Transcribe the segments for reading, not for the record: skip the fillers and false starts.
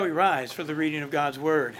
We rise for the reading of God's Word.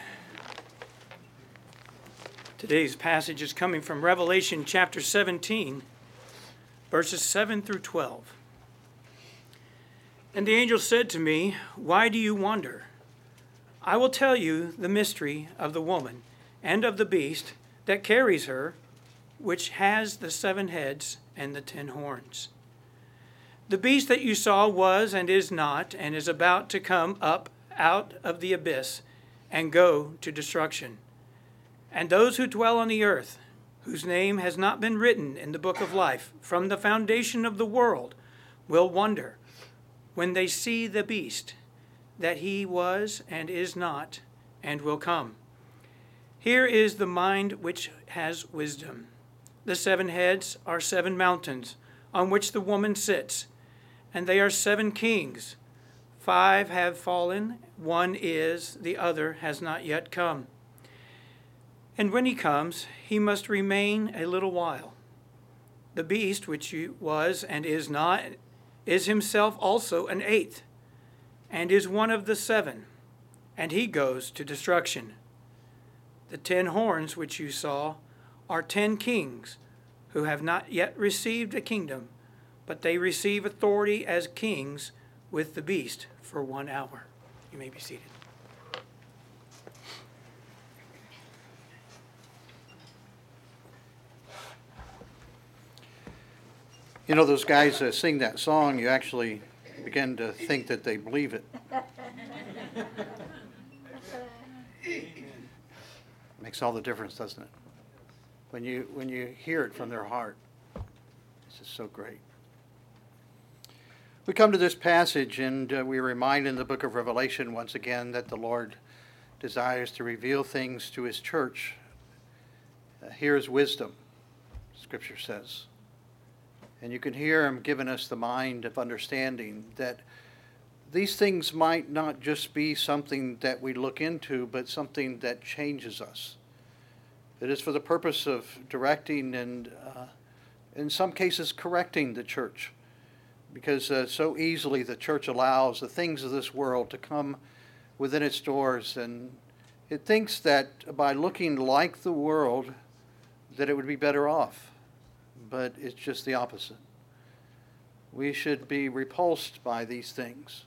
Today's passage is coming from Revelation chapter 17, verses 7 through 12. And the angel said to me, "Why do you wonder? I will tell you the mystery of the woman and of the beast that carries her, which has the 7 heads and the 10 horns. The beast that you saw was and is not, and is about to come up out of the abyss and go to destruction. And those who dwell on the earth, whose name has not been written in the book of life from the foundation of the world, will wonder when they see the beast, that he was and is not, and will come. Here is the mind which has wisdom. The 7 heads are 7 mountains on which the woman sits, and they are 7 kings. 5 have fallen, 1 is, the other has not yet come. And when he comes, he must remain a little while. The beast, which was and is not, is himself also an 8th, and is one of the 7, and he goes to destruction. The 10 horns which you saw are 10 kings, who have not yet received a kingdom, but they receive authority as kings with the beast for 1 hour." You may be seated. You know, those guys that sing that song, you actually begin to think that they believe it. Makes all the difference, doesn't it? When you hear it from their heart. This is so great. We come to this passage and we remind in the book of Revelation once again that the Lord desires to reveal things to his church. Here is wisdom, Scripture says. And you can hear him giving us the mind of understanding that these things might not just be something that we look into, but something that changes us. It is for the purpose of directing and, in some cases, correcting the church. Because so easily the church allows the things of this world to come within its doors, and it thinks that by looking like the world that it would be better off. But it's just the opposite. We should be repulsed by these things.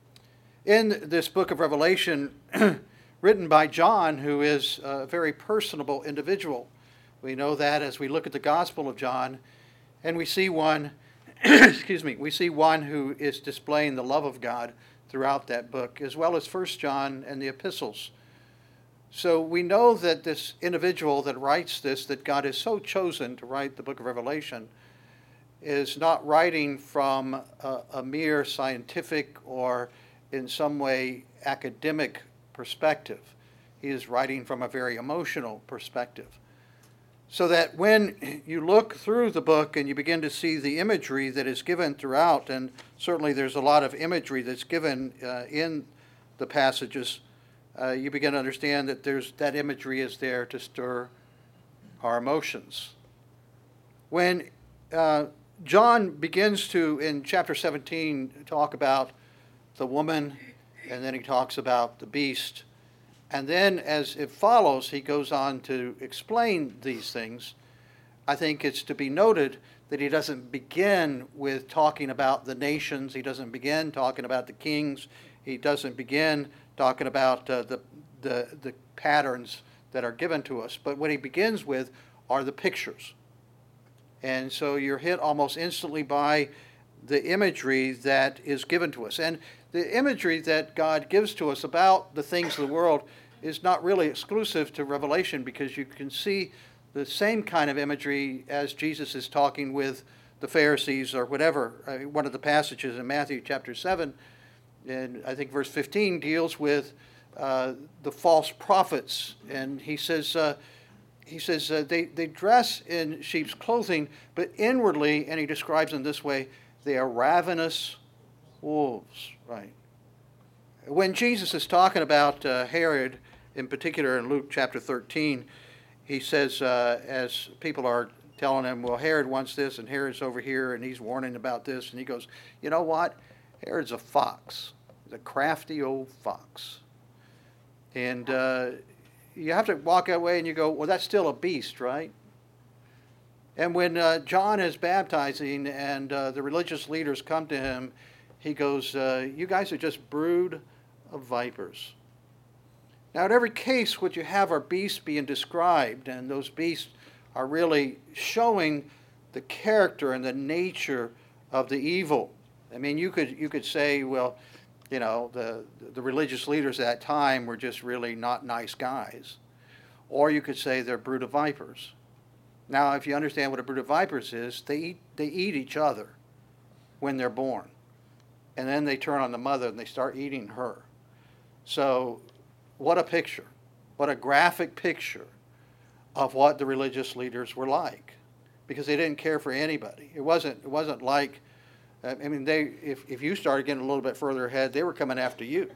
In this book of Revelation, written by John, who is a very personable individual, we know that as we look at the Gospel of John, and we see one we see one who is displaying the love of God throughout that book, as well as 1 John and the epistles. So we know that this individual that writes this, that God has so chosen to write the book of Revelation, is not writing from a mere scientific or in some way academic perspective. He is writing from a very emotional perspective. So that when you look through the book and you begin to see the imagery that is given throughout, and certainly there's a lot of imagery that's given in the passages, you begin to understand that that imagery is there to stir our emotions. When John begins to, in chapter 17, talk about the woman, and then he talks about the beast, and then as it follows, he goes on to explain these things. I think it's to be noted that he doesn't begin with talking about the nations. He doesn't begin talking about the kings. He doesn't begin talking about the patterns that are given to us. But what he begins with are the pictures. And so you're hit almost instantly by the imagery that is given to us. And the imagery that God gives to us about the things of the world is not really exclusive to Revelation, because you can see the same kind of imagery as Jesus is talking with the Pharisees or whatever. One of the passages in Matthew chapter 7, and I think verse 15, deals with the false prophets. And he says they dress in sheep's clothing, but inwardly, and he describes them this way, they are ravenous wolves, right? When Jesus is talking about Herod, in particular in Luke chapter 13, he says, as people are telling him, well, Herod wants this, and Herod's over here, and he's warning about this, and he goes, you know what? Herod's a fox. He's a crafty old fox. And you have to walk away and you go, well, that's still a beast, right? And when John is baptizing and the religious leaders come to him, he goes, you guys are just brood of vipers. Now, in every case, what you have are beasts being described, and those beasts are really showing the character and the nature of the evil. I mean, you could say, well, you know, the religious leaders at that time were just really not nice guys. Or you could say they're a brood of vipers. Now, if you understand what a brood of vipers is, they eat each other when they're born. And then they turn on the mother and they start eating her. So what a picture. What a graphic picture of what the religious leaders were like. Because they didn't care for anybody. It wasn't like, I mean, if you started getting a little bit further ahead, they were coming after you.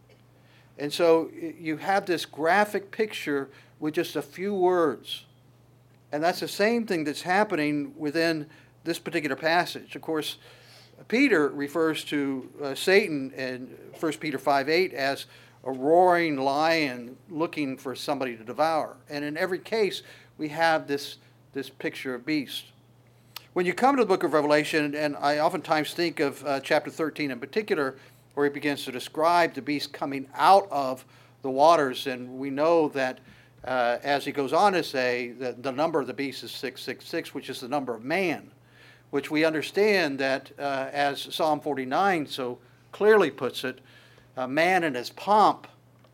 And so you have this graphic picture with just a few words. And that's the same thing that's happening within this particular passage. Of course, Peter refers to Satan in 1 Peter 5:8 as a roaring lion looking for somebody to devour. And in every case, we have this picture of beast. When you come to the book of Revelation, and I oftentimes think of chapter 13 in particular, where he begins to describe the beast coming out of the waters, and we know that as he goes on to say that the number of the beast is 666, which is the number of man, which we understand that as Psalm 49 so clearly puts it, man in his pomp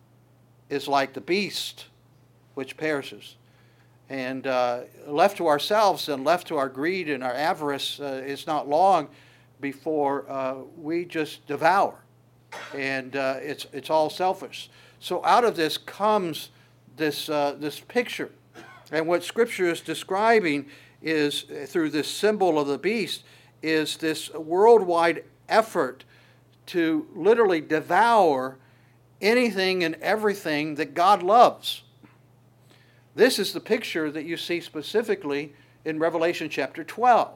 is like the beast which perishes. And left to ourselves and left to our greed and our avarice, it's not long before we just devour. And it's all selfish. So out of this comes this picture. And what Scripture is describing is, through this symbol of the beast, is this worldwide effort to literally devour anything and everything that God loves. This is the picture that you see specifically in Revelation chapter 12.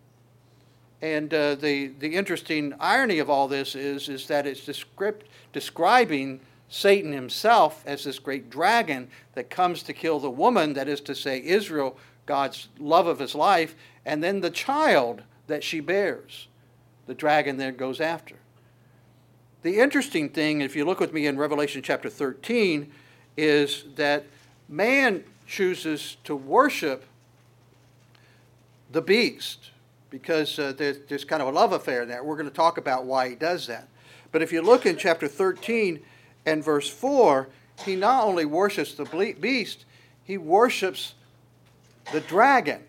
And the interesting irony of all this is that it's describing Satan himself as this great dragon that comes to kill the woman, that is to say Israel, God's love of his life, and then the child that she bears, the dragon then goes after. The interesting thing, if you look with me in Revelation chapter 13, is that man chooses to worship the beast because there's kind of a love affair there. We're going to talk about why he does that. But if you look in chapter 13 and verse 4, he not only worships the beast, he worships the dragon.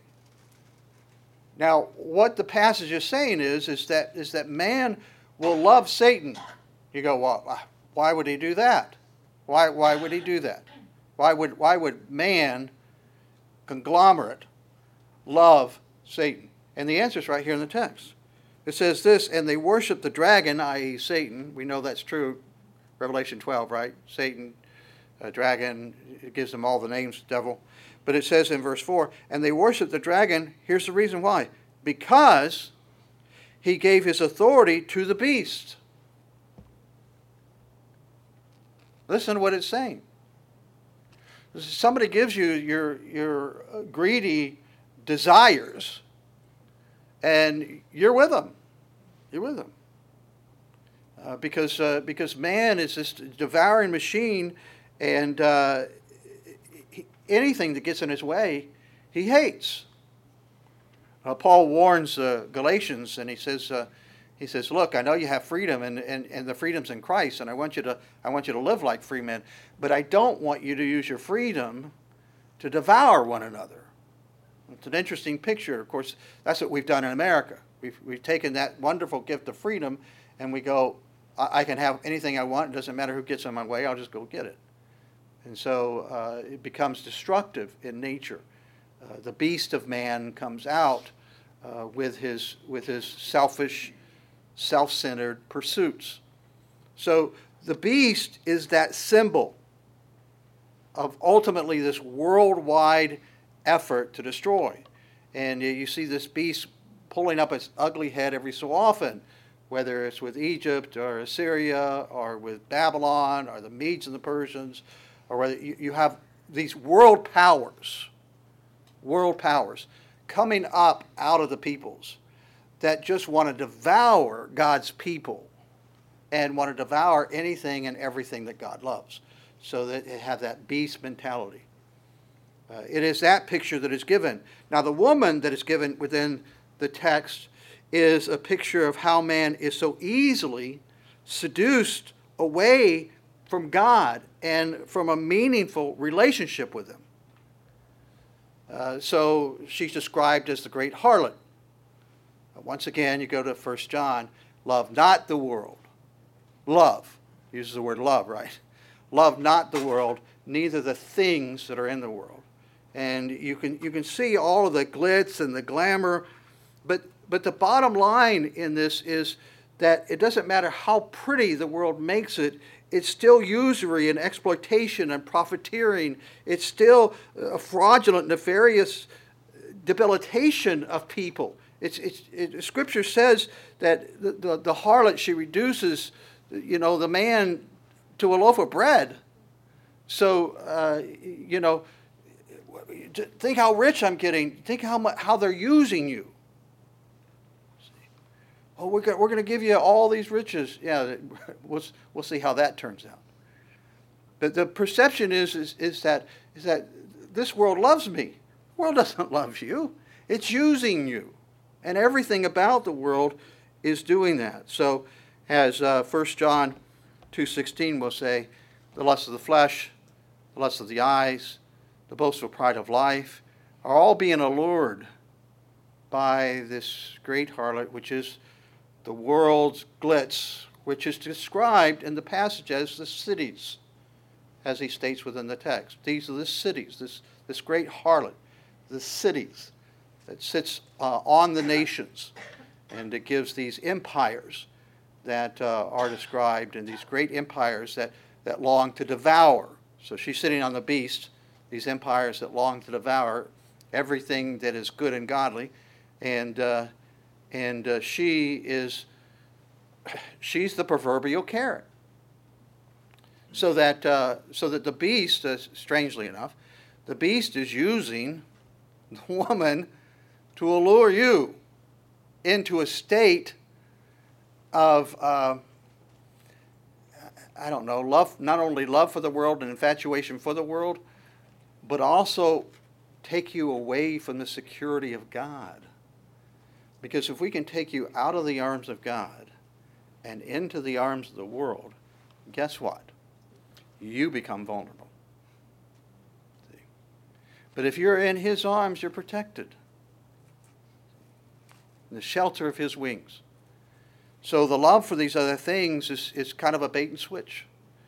Now, what the passage is saying is that man will love Satan. You go, well, why would he do that? Why would he do that? Why would man, conglomerate, love Satan? And the answer is right here in the text. It says this, and they worship the dragon, i.e. Satan. We know that's true. Revelation 12, right? Satan, dragon, it gives them all the names, devil. But it says in verse 4, and they worship the dragon. Here's the reason why. Because he gave his authority to the beast. Listen to what it's saying. Somebody gives you your greedy desires, and you're with them. You're with them. Because man is this devouring machine, and anything that gets in his way, he hates. Paul warns Galatians, and he says, look, I know you have freedom, and the freedom's in Christ, and I want you to live like free men, but I don't want you to use your freedom to devour one another. It's an interesting picture. Of course, that's what we've done in America. We've taken that wonderful gift of freedom, and we go, I can have anything I want. It doesn't matter who gets in my way. I'll just go get it. And so it becomes destructive in nature. The beast of man comes out with his selfish, self-centered pursuits. So the beast is that symbol of ultimately this worldwide effort to destroy. And you see this beast pulling up its ugly head every so often whether it's with Egypt or Assyria or with Babylon or the Medes and the Persians, or whether you have these world powers coming up out of the peoples that just want to devour God's people and want to devour anything and everything that God loves, so that they have that beast mentality. It is that picture that is given. Now, the woman that is given within the text is a picture of how man is so easily seduced away from God and from a meaningful relationship with Him. So she's described as the great harlot. Once again, you go to 1 John, love not the world. Love, uses the word love, right? Love not the world, neither the things that are in the world. And you can see all of the glitz and the glamour, but the bottom line in this is that it doesn't matter how pretty the world makes it, it's still usury and exploitation and profiteering. It's still a fraudulent, nefarious debilitation of people. Scripture says that the harlot, she reduces, the man to a loaf of bread. So, think how rich I'm getting. Think how they're using you. Oh, we're going to give you all these riches. Yeah, we'll see how that turns out. But the perception is that this world loves me. The world doesn't love you. It's using you. And everything about the world is doing that. So as 1 John 2:16 will say, the lust of the flesh, the lust of the eyes, the boastful pride of life are all being allured by this great harlot, which is the world's glitz, which is described in the passage as the cities, as he states within the text. These are the cities, this great harlot, the cities that sits on the nations, and it gives these empires that are described, and these great empires that long to devour. So she's sitting on the beast, these empires that long to devour everything that is good and godly, and she's the proverbial carrot. So that the beast, strangely enough, the beast is using the woman to allure you into a state of love, not only love for the world and infatuation for the world, but also take you away from the security of God. Because if we can take you out of the arms of God and into the arms of the world, guess what? You become vulnerable. See? But if you're in His arms, you're protected. In the shelter of His wings. So the love for these other things is kind of a bait and switch.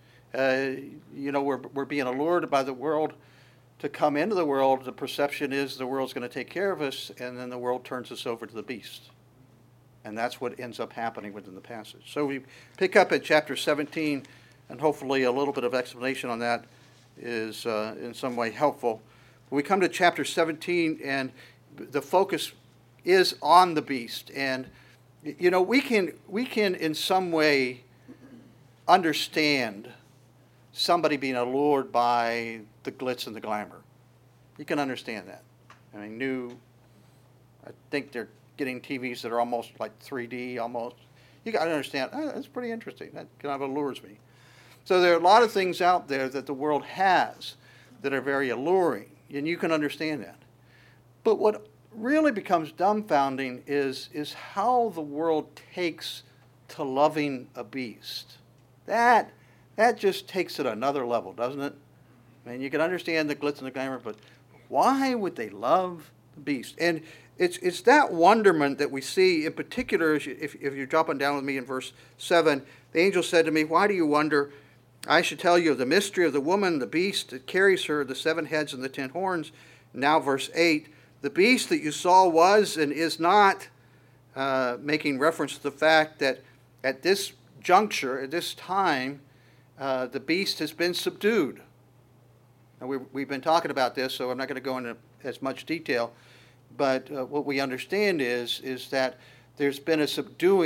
We're being allured by the world to come into the world. The perception is the world's going to take care of us, and then the world turns us over to the beast. And that's what ends up happening within the passage. So we pick up at chapter 17, and hopefully a little bit of explanation on that is in some way helpful. We come to chapter 17, and the focus is on the beast. And we can in some way understand somebody being allured by the glitz and the glamour. You can understand that. I think they're getting TVs that are almost like 3D almost. You got to understand, that's pretty interesting. That kind of allures me. So there are a lot of things out there that the world has that are very alluring, and you can understand that. But what really becomes dumbfounding is how the world takes to loving a beast. That just takes it another level, doesn't it? I mean, you can understand the glitz and the glamour, but why would they love the beast? And it's that wonderment that we see in particular, if you're dropping down with me in verse 7, the angel said to me, "Why do you wonder? I should tell you of the mystery of the woman, the beast that carries her, the 7 heads and the 10 horns. Now verse 8, the beast that you saw was and is not," making reference to the fact that at this juncture, at this time, the beast has been subdued. Now we've been talking about this, so I'm not going to go into as much detail, but what we understand is that there's been a subduing.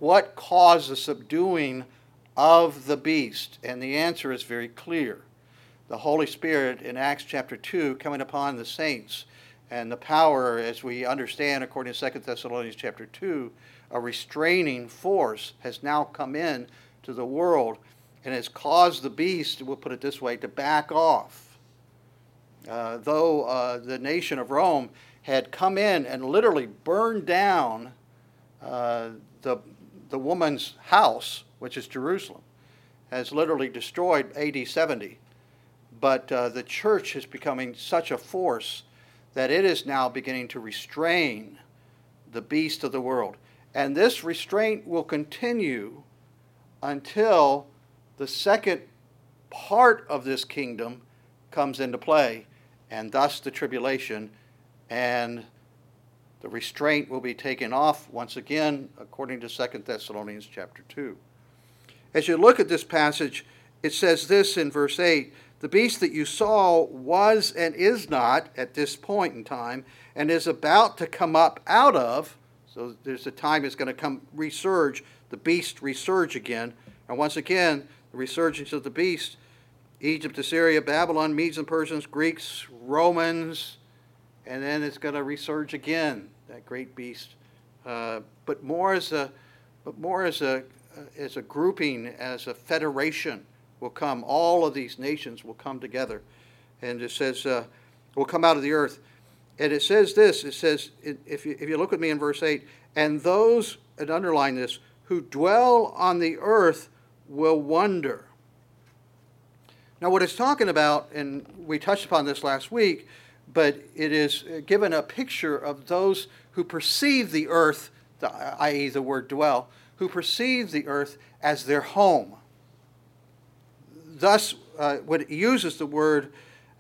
What caused the subduing of the beast? And the answer is very clear. The Holy Spirit in Acts chapter 2 coming upon the saints, and the power, as we understand according to 2 Thessalonians chapter 2, a restraining force has now come in to the world and has caused the beast, we'll put it this way, to back off. Though the nation of Rome had come in and literally burned down the woman's house, which is Jerusalem, has literally destroyed AD 70. But the church is becoming such a force that it is now beginning to restrain the beast of the world. And this restraint will continue until the second part of this kingdom comes into play, and thus the tribulation, and the restraint will be taken off once again, according to 2 Thessalonians chapter 2. As you look at this passage, it says this in verse 8, "The beast that you saw was and is not at this point in time, and is about to come up out of," so there's a time it's going to come resurge, the beast resurge again. And once again, the resurgence of the beast, Egypt, Assyria, Babylon, Medes and Persians, Greeks, Romans, and then it's going to resurge again, that great beast. But more as a grouping, as a federation will come. All of these nations will come together. And it says, will come out of the earth. And it says this, it says, if you look with me in verse 8, "And those," and underline this, "who dwell on the earth will wonder." Now what it's talking about, and we touched upon this last week, but it is given a picture of those who perceive the earth, i.e. the word dwell, who perceive the earth as their home. Thus, when it uses the word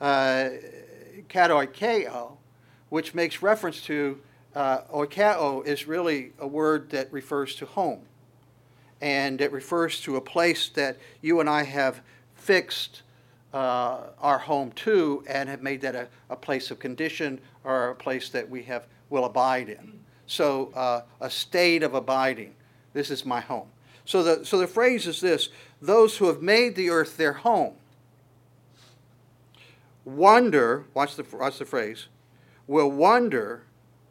katoikeo, which makes reference to, oikeo is really a word that refers to home. And it refers to a place that you and I have fixed our home to, and have made that a place of condition, or a place that we will abide in. So a state of abiding. This is my home. So the phrase is this: those who have made the earth their home wonder, watch the phrase, will wonder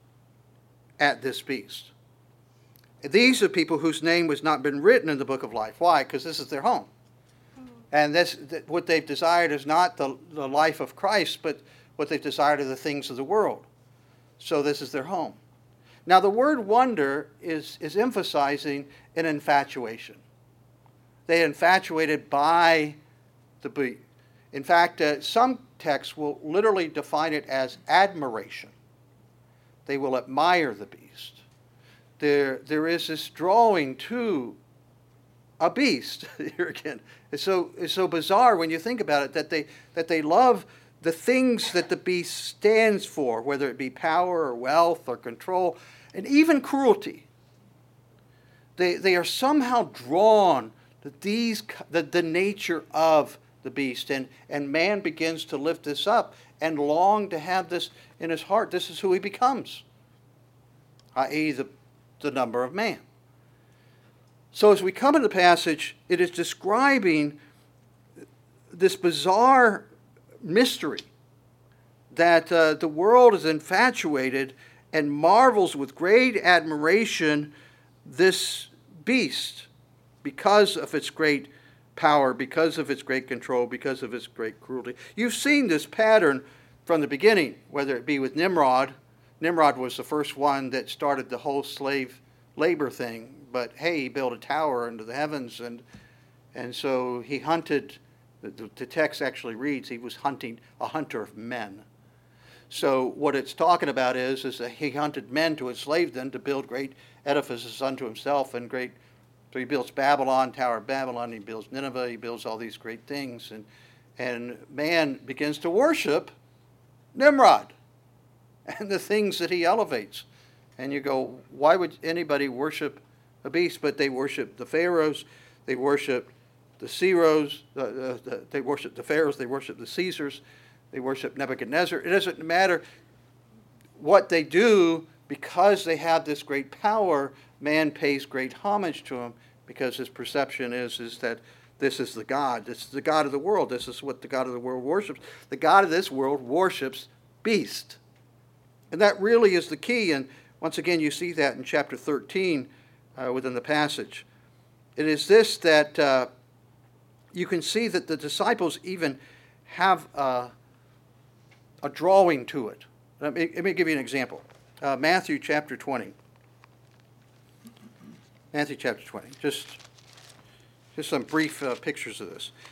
at this beast. These are people whose name has not been written in the book of life. Why? Because this is their home. And what they've desired is not the life of Christ, but what they've desired are the things of the world. So this is their home. Now the word wonder is emphasizing an infatuation. They are infatuated by the beast. In fact, some texts will literally define it as admiration. They will admire the beast. There is this drawing to a beast. Here again, it's so bizarre when you think about it, that they love the things that the beast stands for, whether it be power or wealth or control, and even cruelty. They are somehow drawn to the nature of the beast, and man begins to lift this up and long to have this in his heart. This is who he becomes, i.e. the number of man. So as we come to the passage, it is describing this bizarre mystery that the world is infatuated and marvels with great admiration this beast, because of its great power, because of its great control, because of its great cruelty. You've seen this pattern from the beginning, whether it be with Nimrod. Nimrod was the first one that started the whole slave labor thing. But hey, he built a tower into the heavens, and so he hunted. The text actually reads he was a hunter of men. So what it's talking about is that he hunted men to enslave them, to build great edifices unto himself, and great. So he builds Babylon, Tower of Babylon. He builds Nineveh. He builds all these great things, and man begins to worship Nimrod and the things that he elevates. And you go, why would anybody worship a beast? But they worship the pharaohs, they worship the Ceros, they worship the pharaohs, they worship the Caesars, they worship Nebuchadnezzar. It doesn't matter what they do, because they have this great power, man pays great homage to him because his perception is that this is the God. This is the God of the world. This is what the God of the world worships. The God of this world worships beast. And that really is the key. And once again, you see that in chapter 13 within the passage. It is this that you can see that the disciples even have a drawing to it. Let me give you an example. Matthew chapter 20. Matthew chapter 20. Just some brief pictures of this.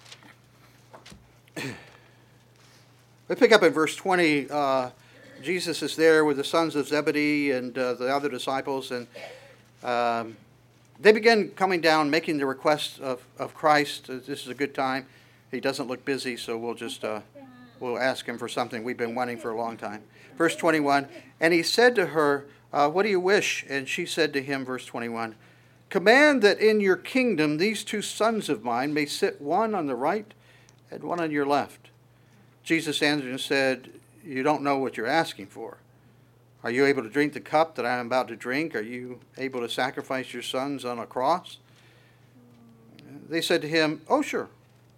We pick up in verse 20. Jesus is there with the sons of Zebedee and the other disciples, and they begin coming down, making the request of Christ. This is a good time. He doesn't look busy, so we'll ask him for something we've been wanting for a long time. Verse 21, and he said to her, what do you wish? And she said to him, verse 21, command that in your kingdom these two sons of mine may sit one on the right and one on your left. Jesus answered and said, you don't know what you're asking for. Are you able to drink the cup that I am about to drink? Are you able to sacrifice your sons on a cross? They said to him, oh, sure.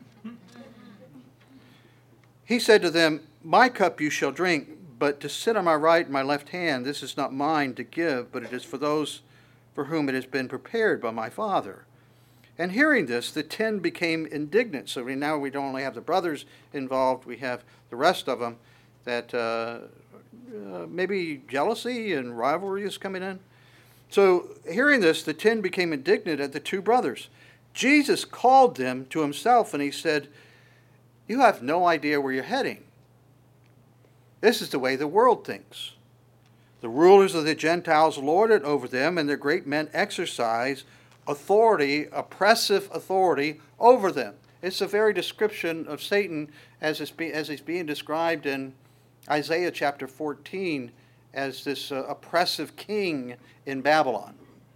He said to them, my cup you shall drink, but to sit on my right and my left hand, this is not mine to give, but it is for those for whom it has been prepared by my Father. And hearing this, the 10 became indignant. So now we don't only have the brothers involved, we have the rest of them that maybe jealousy and rivalry is coming in. So hearing this, the 10 became indignant at the two brothers. Jesus called them to himself and he said, you have no idea where you're heading. This is the way the world thinks. The rulers of the Gentiles lord it over them, and their great men exercise authority, oppressive authority over them. It's the very description of Satan as he's being described in Isaiah chapter 14 as this oppressive king in Babylon.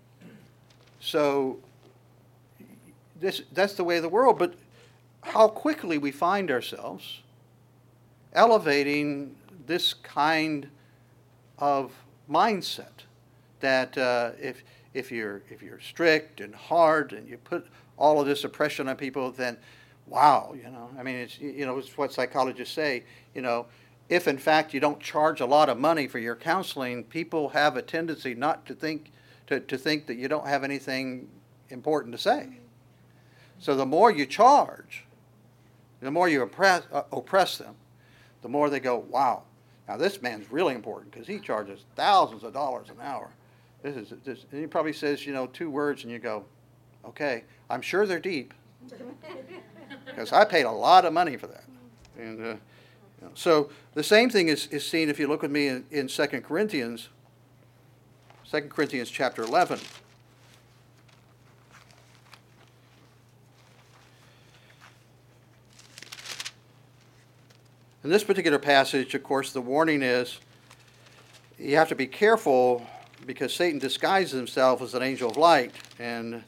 So that's the way of the world. But how quickly we find ourselves elevating this kind of mindset that if you're strict and hard and you put all of this oppression on people, then wow, I mean, it's what psychologists say, if in fact you don't charge a lot of money for your counseling, people have a tendency not to think that you don't have anything important to say. So the more you charge, the more you oppress them, the more they go, wow, now this man's really important because he charges thousands of dollars an hour. And he probably says, 2 words and you go, okay, I'm sure they're deep because I paid a lot of money for that. And so the same thing is seen if you look with me in 2 Corinthians chapter 11. In this particular passage, of course, the warning is you have to be careful because Satan disguises himself as an angel of light. And,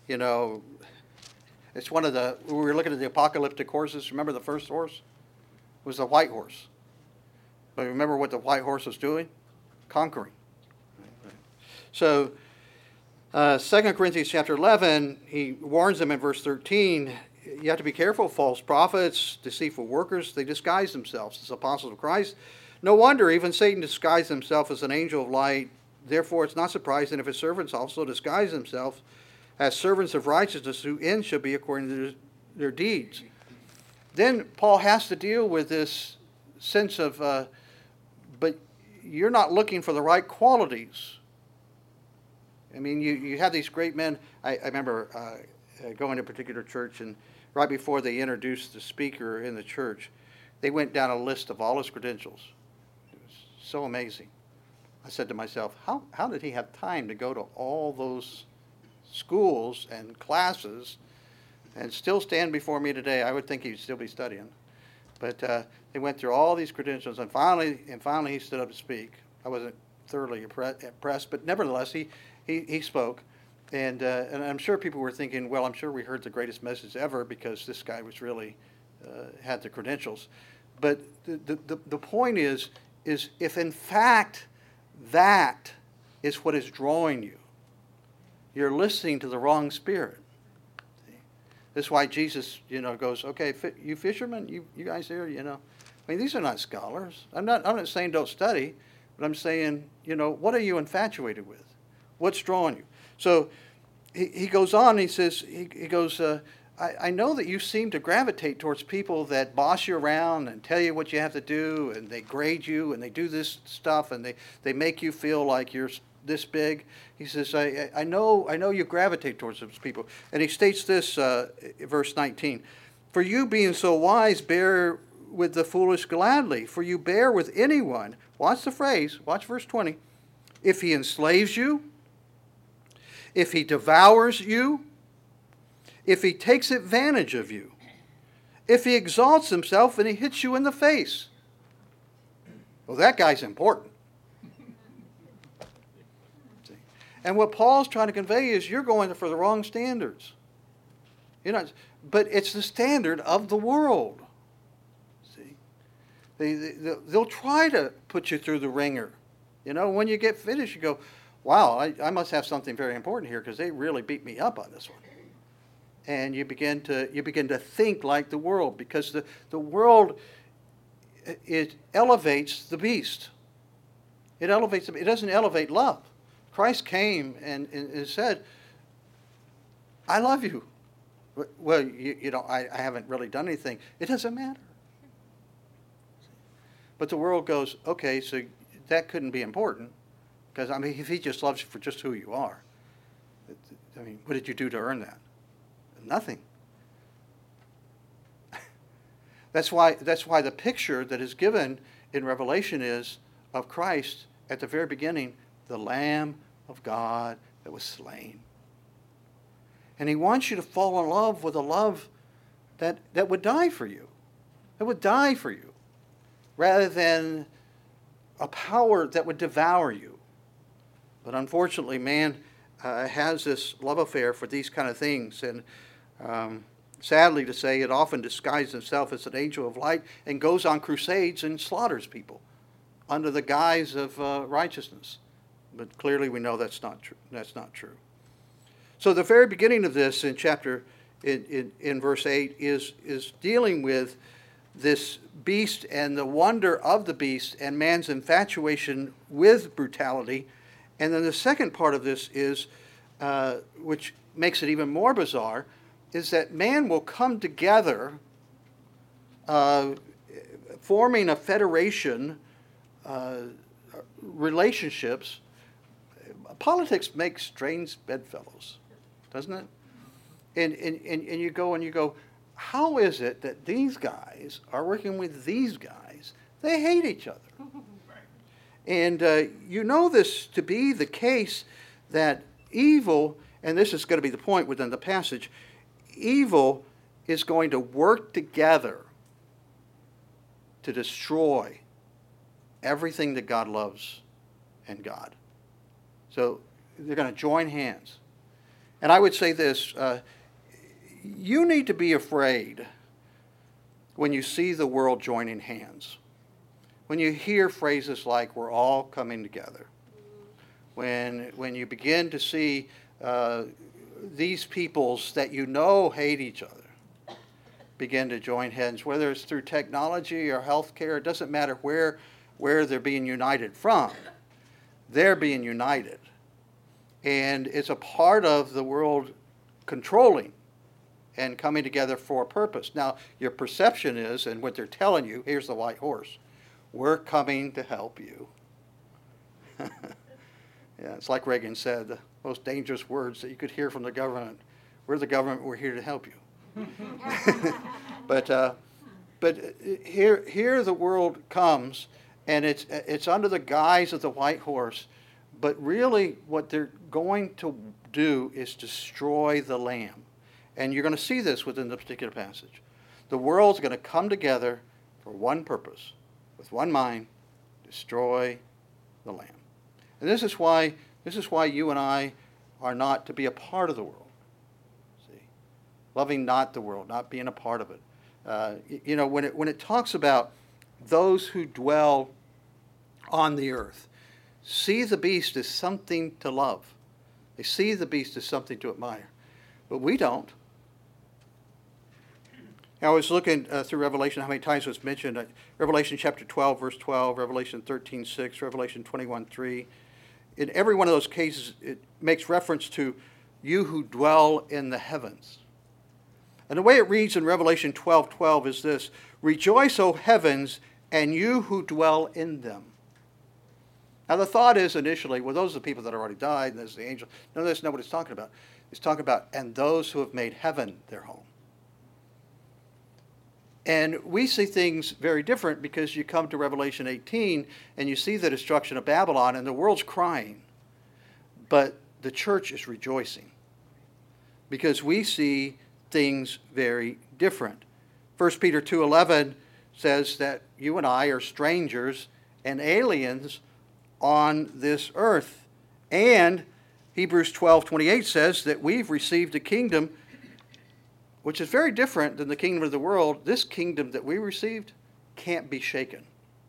it's one of we were looking at the apocalyptic horses. Remember the first horse? It was the white horse. But remember what the white horse was doing? Conquering. So, 2 Corinthians chapter 11, he warns them in verse 13, you have to be careful. False prophets, deceitful workers, they disguise themselves as apostles of Christ. No wonder even Satan disguised himself as an angel of light. Therefore, it's not surprising if his servants also disguise themselves as servants of righteousness, whose end shall be according to their deeds. Then Paul has to deal with this sense of, but you're not looking for the right qualities. I mean, you have these great men. I remember going to a particular church, and right before they introduced the speaker in the church, they went down a list of all his credentials. It was so amazing. I said to myself, how did he have time to go to all those schools and classes and still stand before me today? I would think he'd still be studying. But they went through all these credentials, and finally he stood up to speak. I wasn't thoroughly impressed, but nevertheless, he spoke. And I'm sure people were thinking, well, I'm sure we heard the greatest message ever because this guy was really had the credentials. But the point is if in fact that is what is drawing you, you're listening to the wrong spirit. See? This is why Jesus, goes, okay, you fishermen, you guys here, I mean, these are not scholars. I'm not saying don't study, but I'm saying, what are you infatuated with? What's drawing you? So he goes on, he says, he goes, I know that you seem to gravitate towards people that boss you around and tell you what you have to do, and they grade you, and they do this stuff, and they make you feel like you're this big. He says, I know you gravitate towards those people. And he states this, verse 19, for you being so wise, bear with the foolish gladly, for you bear with anyone. Watch the phrase, watch verse 20. If he enslaves you, if he devours you, if he takes advantage of you, if he exalts himself and he hits you in the face. Well, that guy's important. See? And what Paul's trying to convey is you're going for the wrong standards. But it's the standard of the world. See? They'll try to put you through the ringer. When you get finished, you go, wow, I must have something very important here because they really beat me up on this one. And you begin to think like the world, because the world, it elevates the beast. It doesn't elevate love. Christ came and said, I love you. Well, I haven't really done anything. It doesn't matter. But the world goes, okay, so that couldn't be important, because if he just loves you for just who you are, what did you do to earn that? Nothing. That's why the picture that is given in Revelation is of Christ at the very beginning, the Lamb of God that was slain. And he wants you to fall in love with a love that would die for you. That would die for you. Rather than a power that would devour you. But unfortunately, man has this love affair for these kind of things. And sadly to say, it often disguises itself as an angel of light and goes on crusades and slaughters people under the guise of righteousness. But clearly we know that's not true. That's not true. So the very beginning of this in verse 8 is dealing with this beast and the wonder of the beast and man's infatuation with brutality. And then the second part of this is, which makes it even more bizarre, is that man will come together, forming a federation, relationships. Politics makes strange bedfellows, doesn't it? And you go, how is it that these guys are working with these guys? They hate each other. And you know this to be the case, that evil, and this is going to be the point within the passage, evil is going to work together to destroy everything that God loves and God. So they're going to join hands. And I would say this, you need to be afraid when you see the world joining hands. When you hear phrases like, we're all coming together. When you begin to see these peoples that hate each other begin to join hands, whether it's through technology or healthcare, it doesn't matter where they're being united from. They're being united. And it's a part of the world controlling and coming together for a purpose. Now, your perception is, and what they're telling you, here's the white horse, we're coming to help you. Yeah, it's like Reagan said, the most dangerous words that you could hear from the government. We're the government, we're here to help you. But here the world comes, and it's under the guise of the white horse. But really what they're going to do is destroy the Lamb. And you're going to see this within the particular passage. The world's going to come together for one purpose, with one mind, destroy the Lamb. And this is why you and I are not to be a part of the world. See, loving not the world, not being a part of it. When it talks about those who dwell on the earth, see the beast as something to love. They see the beast as something to admire. But we don't. I was looking through Revelation, how many times it was mentioned. Revelation chapter 12, verse 12, Revelation 13:6, Revelation 21:3. In every one of those cases, it makes reference to you who dwell in the heavens. And the way it reads in Revelation 12:12 is this: Rejoice, O heavens, and you who dwell in them. Now the thought is initially, well, those are the people that already died, and there's the angel. No, that's not what it's talking about. It's talking about, and those who have made heaven their home. And we see things very different because you come to Revelation 18 and you see the destruction of Babylon and the world's crying. But the church is rejoicing because we see things very different. 1 Peter 2:11 says that you and I are strangers and aliens on this earth. And Hebrews 12:28 says that we've received a kingdom which is very different than the kingdom of the world. This kingdom that we received can't be shaken.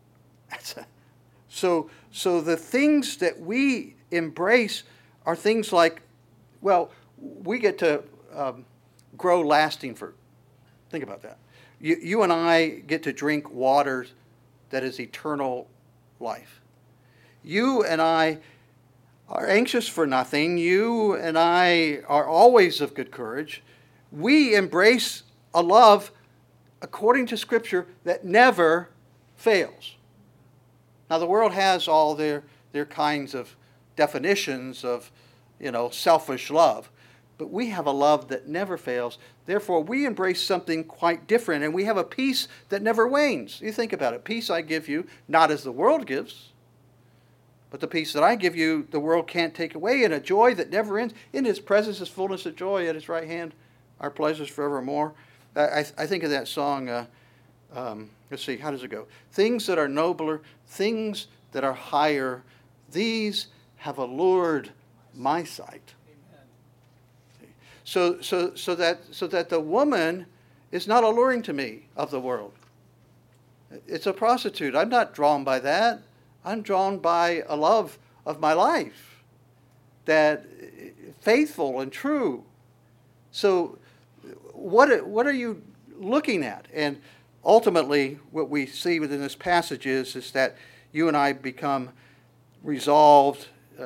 So the things that we embrace are things like, well, we get to grow lasting fruit. Think about that. You and I get to drink water that is eternal life. You and I are anxious for nothing. You and I are always of good courage. We embrace a love, according to Scripture, that never fails. Now, the world has all their kinds of definitions of, selfish love. But we have a love that never fails. Therefore, we embrace something quite different, and we have a peace that never wanes. You think about it. Peace I give you, not as the world gives, but the peace that I give you, the world can't take away, and a joy that never ends. In His presence is fullness of joy. At His right hand our pleasures forevermore. I think of that song, let's see, how does it go? Things that are nobler, things that are higher, these have allured my sight. Amen. So that the woman is not alluring to me of the world. It's a prostitute. I'm not drawn by that. I'm drawn by a love of my life, that faithful and true. So what are you looking at? And ultimately, what we see within this passage is that you and I become resolved.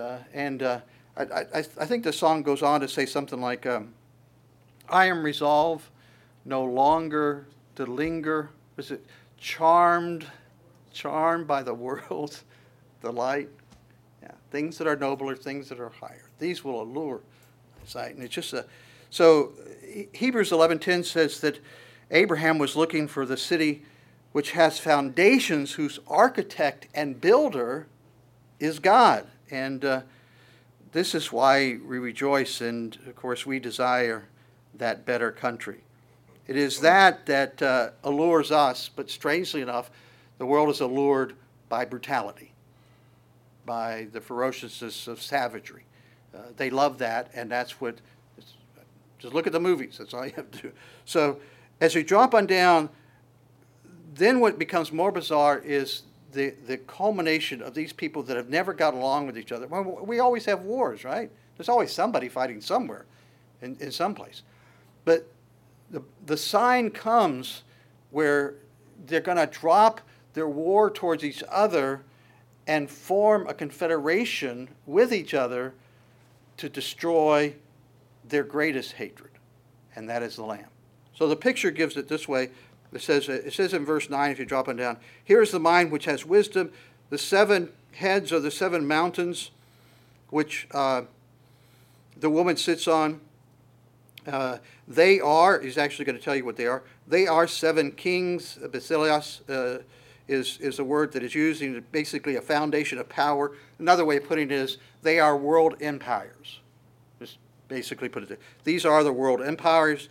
I think the song goes on to say something like, I am resolved no longer to linger. Was it charmed by the world's delight? Yeah, things that are nobler, things that are higher. These will allure sight. And it's just so Hebrews 11:10 says that Abraham was looking for the city which has foundations, whose architect and builder is God. And this is why we rejoice, and of course we desire that better country. It is that allures us, but strangely enough, the world is allured by brutality, by the ferociousness of savagery. They love that, and that's what. Just look at the movies. That's all you have to do. So as we drop on down, then what becomes more bizarre is the culmination of these people that have never got along with each other. Well, we always have wars, right? There's always somebody fighting somewhere in some place. But the sign comes where they're going to drop their war towards each other and form a confederation with each other to destroy their greatest hatred, and that is the Lamb. So the picture gives it this way. It says in verse 9, if you drop it down, here is the mind which has wisdom. The 7 heads are the 7 mountains which the woman sits on. They are, he's actually going to tell you what they are. They are 7 kings. Basileus is a word that is used in basically a foundation of power. Another way of putting it is they are world empires. Just basically put it there. These are the world empires.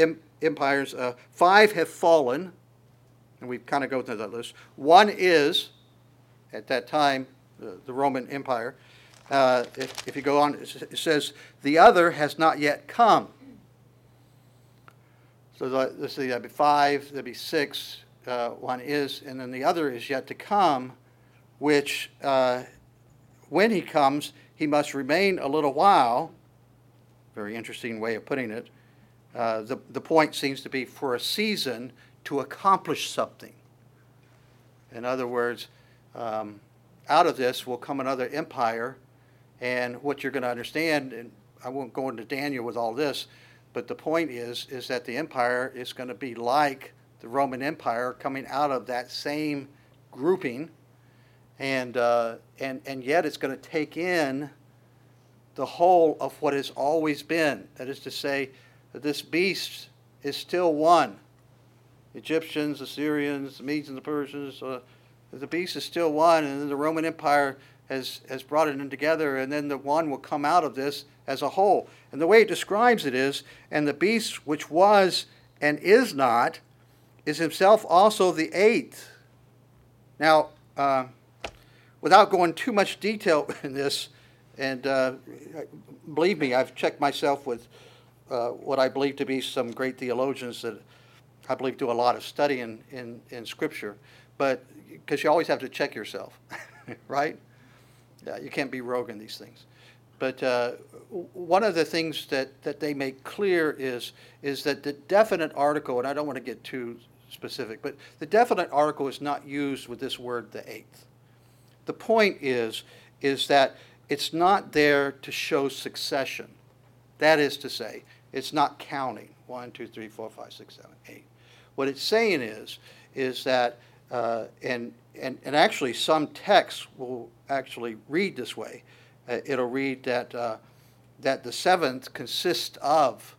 5 have fallen, and we kind of go through that list. 1 is, at that time, the Roman Empire. If you go on, it says, the other has not yet come. So let's see, that'd be 5, that'd be 6. 1 is, and then the other is yet to come, which when he comes, he must remain a little while. Very interesting way of putting it. The point seems to be for a season to accomplish something. In other words, out of this will come another empire, and what you're going to understand, and I won't go into Daniel with all this, but the point is that the empire is going to be like the Roman Empire coming out of that same grouping, and yet it's going to take in the whole of what has always been. That is to say, that this beast is still one. Egyptians, Assyrians, the Medes and the Persians, the beast is still one, and then the Roman Empire has brought it in together, and then the one will come out of this as a whole. And the way it describes it is, and the beast which was and is not is himself also the eighth. Now, without going too much detail in this, and believe me, I've checked myself with what I believe to be some great theologians that I believe do a lot of study in Scripture, but because you always have to check yourself, right? Yeah, you can't be rogue in these things. But one of the things that they make clear is that the definite article, and I don't want to get too specific, but the definite article is not used with this word, the eighth. The point is that it's not there to show succession. That is to say, it's not counting 1, 2, 3, 4, 5, 6, 7, 8. What it's saying is that, and actually some texts will actually read this way. It'll read that the seventh consists of,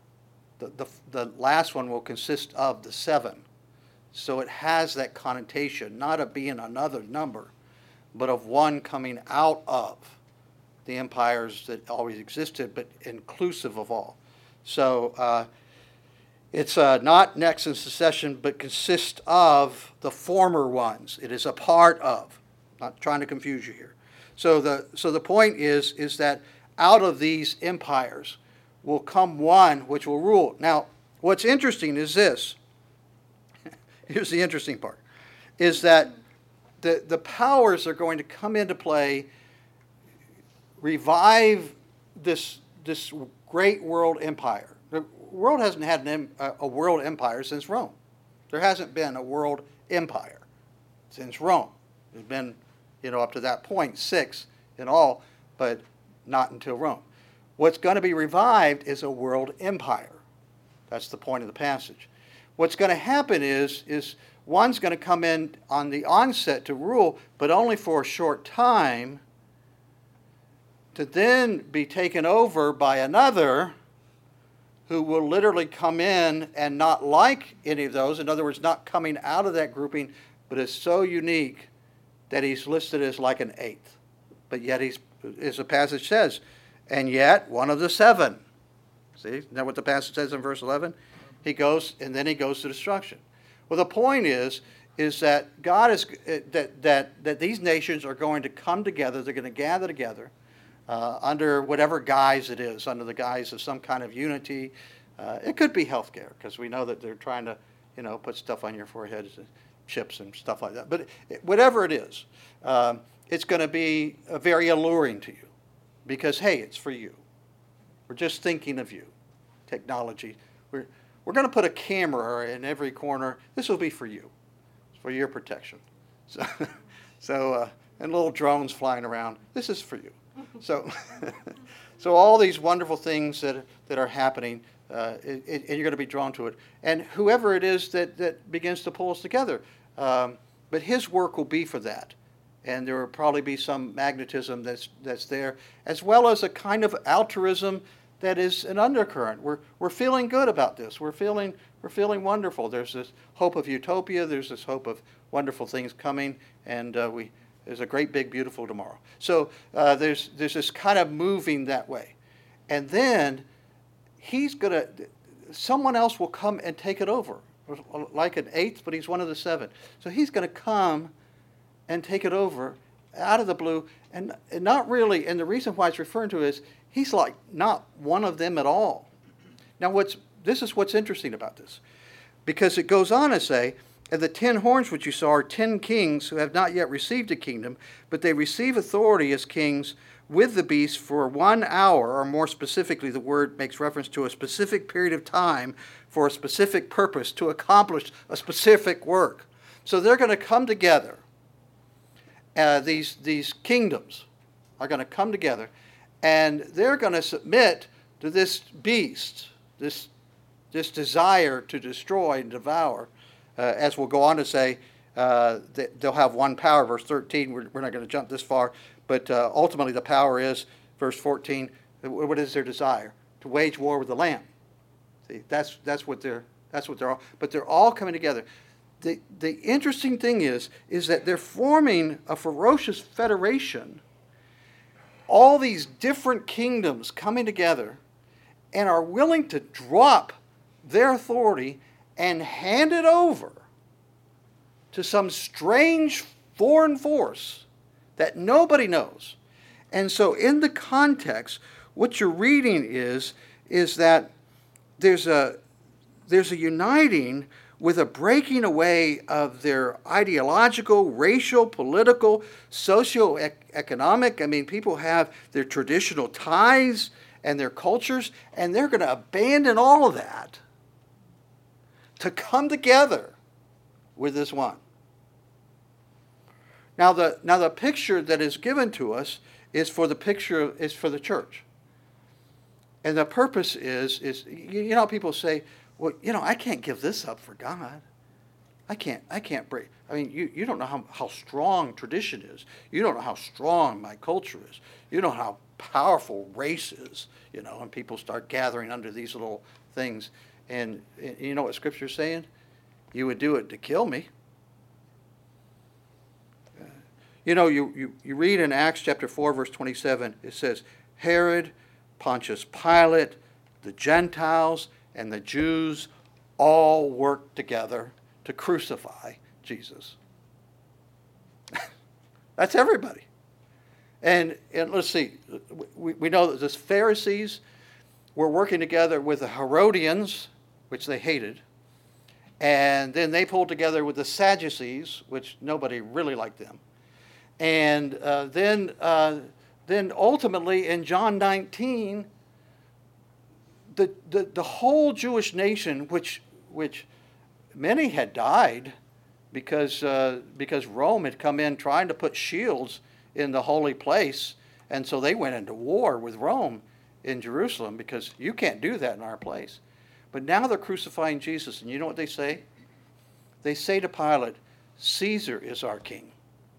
the last one will consist of the seven. So it has that connotation, not of being another number, but of one coming out of the empires that always existed, but inclusive of all. So it's not next in succession, but consists of the former ones. It is a part of. Not trying to confuse you here. So the point is that out of these empires will come one which will rule. Now, what's interesting is this. Here's the interesting part, is that the powers are going to come into play, revive this great world empire. The world hasn't had a world empire since Rome. There hasn't been a world empire since Rome. There's been, up to that point, 6 in all, but not until Rome. What's going to be revived is a world empire. That's the point of the passage. What's going to happen is one's going to come in on the onset to rule, but only for a short time, to then be taken over by another who will literally come in and not like any of those. In other words, not coming out of that grouping, but is so unique that he's listed as like an eighth. But yet he's, as the passage says, and yet one of the seven. See, isn't that what the passage says in verse 11? He goes, and then he goes to destruction. Well, the point is that God is, that these nations are going to come together, they're going to gather together, under whatever guise it is, under the guise of some kind of unity. It could be healthcare, because we know that they're trying to, put stuff on your forehead, chips and stuff like that. But whatever it is, it's going to be very alluring to you, because, hey, it's for you. We're just thinking of you. Technology. We're going to put a camera in every corner. This will be for you. It's for your protection. So and little drones flying around. This is for you. So all these wonderful things that are happening, and you're going to be drawn to it. And whoever it is that begins to pull us together, but his work will be for that. And there will probably be some magnetism that's there, as well as a kind of altruism that is an undercurrent. We're feeling good about this. We're feeling wonderful. There's this hope of utopia. There's this hope of wonderful things coming, and there's a great big beautiful tomorrow. So there's this kind of moving that way, and then someone else will come and take it over, like an eighth, but he's one of the seven. So he's going to come and take it over out of the blue, and not really. And the reason why it's referring to is he's like not one of them at all. Now, this is what's interesting about this, because it goes on to say, and the 10 horns which you saw are 10 kings who have not yet received a kingdom, but they receive authority as kings with the beast for 1 hour, or more specifically, the word makes reference to a specific period of time for a specific purpose to accomplish a specific work. So they're going to come together. These kingdoms are going to come together, and they're going to submit to this beast, this desire to destroy and devour, as we'll go on to say, they'll have one power. Verse 13, we're not going to jump this far, but ultimately the power is, verse 14, what is their desire? To wage war with the Lamb. See, that's what they're all. But they're all coming together. The interesting thing is that they're forming a ferocious federation. All these different kingdoms coming together, and are willing to drop their authority and hand it over to some strange foreign force that nobody knows. And so in the context, what you're reading is that there's a uniting with a breaking away of their ideological, racial, political, socio-economic. I mean, people have their traditional ties and their cultures, and they're going to abandon all of that to come together with this one. Now the picture that is given to us is for the church. And the purpose is you know, people say, well, you know, I can't give this up for God. I can't break. I mean, you don't know how strong tradition is. You don't know how strong my culture is. You don't know how powerful race is, you know, and people start gathering under these little things. And you know what Scripture's saying? You would do it to kill me. You know, you read in Acts chapter 4, verse 27, it says, Herod, Pontius Pilate, the Gentiles, and the Jews all worked together to crucify Jesus. That's everybody. And let's see, we know that the Pharisees were working together with the Herodians, which they hated, and then they pulled together with the Sadducees, which nobody really liked them. And then ultimately in John 19, the whole Jewish nation, which many had died because Rome had come in trying to put shields in the holy place, and so they went into war with Rome in Jerusalem because you can't do that in our place. But now they're crucifying Jesus, and you know what they say? They say to Pilate, Caesar is our king.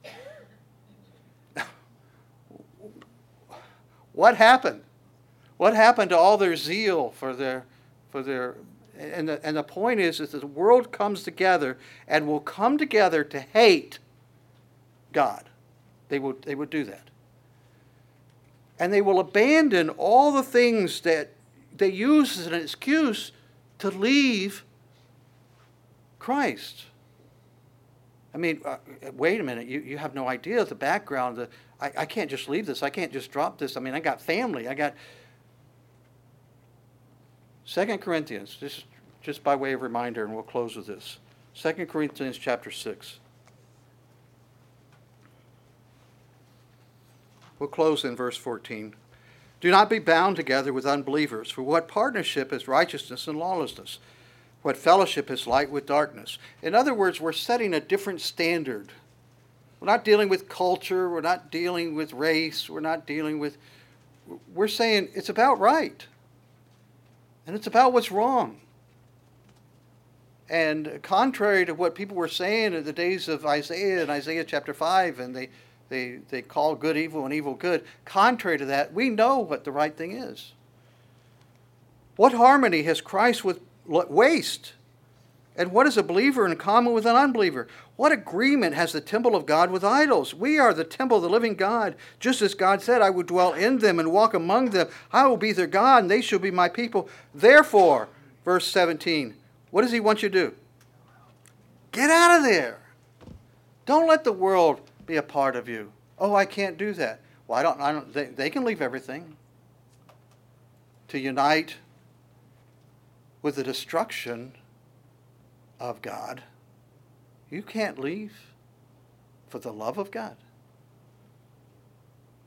What happened? What happened to all their zeal for their and the point is that the world comes together and will come together to hate God. They would do that. And they will abandon all the things that they use as an excuse to leave Christ. I mean, wait a minute, you have no idea the background. I can't just leave this. I can't just drop this. I mean, I got family. I got 2 Corinthians, just by way of reminder, and we'll close with this. 2 Corinthians chapter 6. We'll close in verse 14. Do not be bound together with unbelievers, for what partnership is righteousness and lawlessness? What fellowship is light with darkness? In other words, we're setting a different standard. We're not dealing with culture. We're not dealing with race. We're saying it's about right. And it's about what's wrong. And contrary to what people were saying in the days of Isaiah in Isaiah chapter 5, and they call good evil and evil good, contrary to that, we know what the right thing is. What harmony has Christ with waste? And what is a believer in common with an unbeliever? What agreement has the temple of God with idols? We are the temple of the living God. Just as God said, I will dwell in them and walk among them. I will be their God, and they shall be my people. Therefore, verse 17, what does he want you to do? Get out of there. Don't let the world be a part of you. Oh, I can't do that. Well, they can leave everything to unite with the destruction of God. You can't leave for the love of God.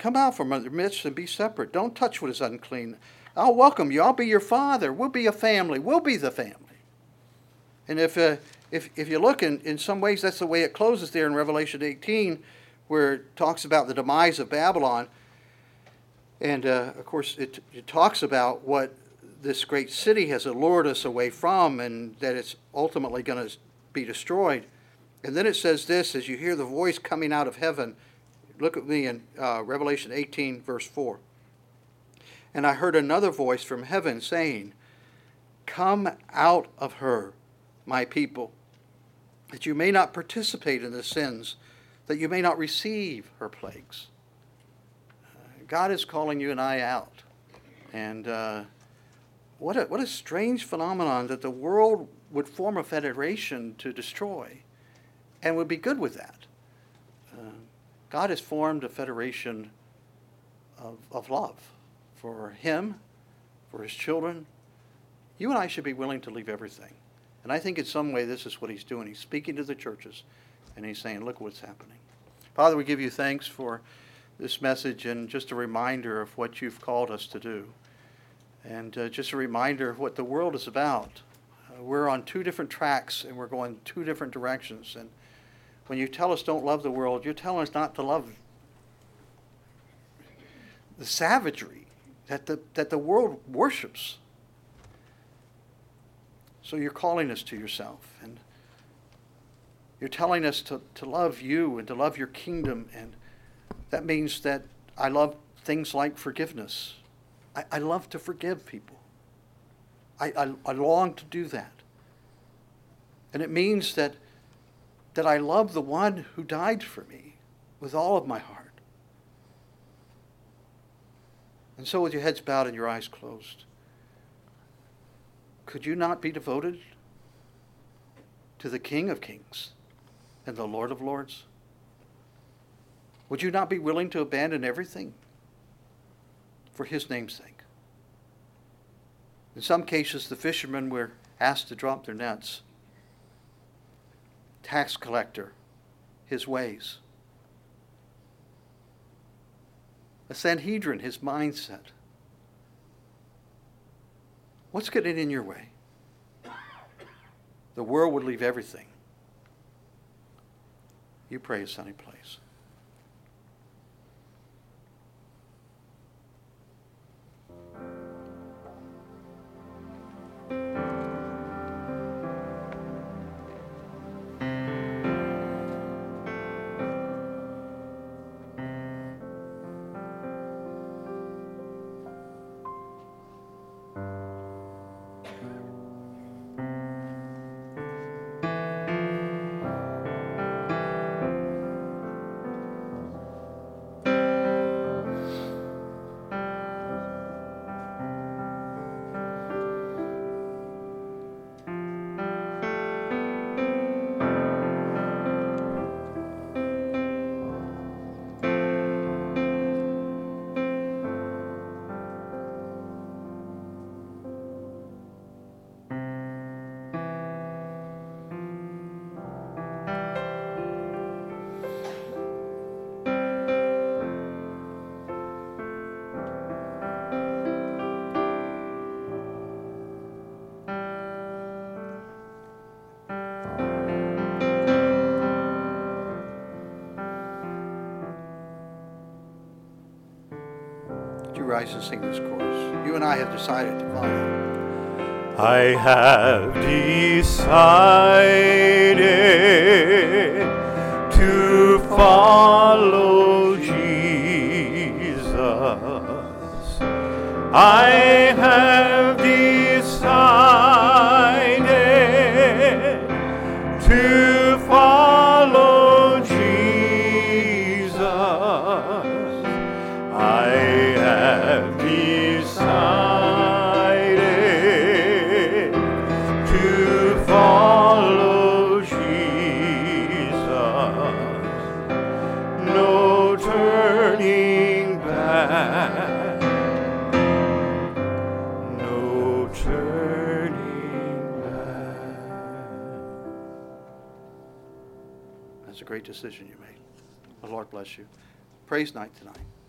Come out from our midst and be separate. Don't touch what is unclean. I'll welcome you. I'll be your father. We'll be a family. We'll be the family. And if you look, in some ways, that's the way it closes there in Revelation 18, where it talks about the demise of Babylon. And, of course, it talks about what this great city has allured us away from, and that it's ultimately going to be destroyed. And then it says this, as you hear the voice coming out of heaven. Look at me in Revelation 18, verse 4. And I heard another voice from heaven saying, "Come out of her, my people, that you may not participate in the sins, that you may not receive her plagues." God is calling you and I out. And what a strange phenomenon that the world would form a federation to destroy and would be good with that. God has formed a federation of love for him, for his children. You and I should be willing to leave everything. And I think in some way this is what he's doing. He's speaking to the churches, and he's saying, look what's happening. Father, we give you thanks for this message and just a reminder of what you've called us to do. And just a reminder of what the world is about. We're on two different tracks, and we're going two different directions. And when you tell us don't love the world, you're telling us not to love the savagery that the world worships. So you're calling us to yourself, and you're telling us to love you and to love your kingdom, and that means that I love things like forgiveness. I love to forgive people. I long to do that. And it means that I love the one who died for me with all of my heart. And so with your heads bowed and your eyes closed, could you not be devoted to the King of Kings and the Lord of Lords? Would you not be willing to abandon everything for his name's sake? In some cases, the fishermen were asked to drop their nets. Tax collector, his ways. A Sanhedrin, his mindset. What's getting in your way? The world would leave everything. You pray a sunny place. Rise and sing this chorus. You and I have decided to follow. I have decided to follow Jesus. I have decided to follow Jesus. I have decided to follow Jesus. No turning back. No turning back. That's a great decision you made. The Lord bless you. Praise night tonight.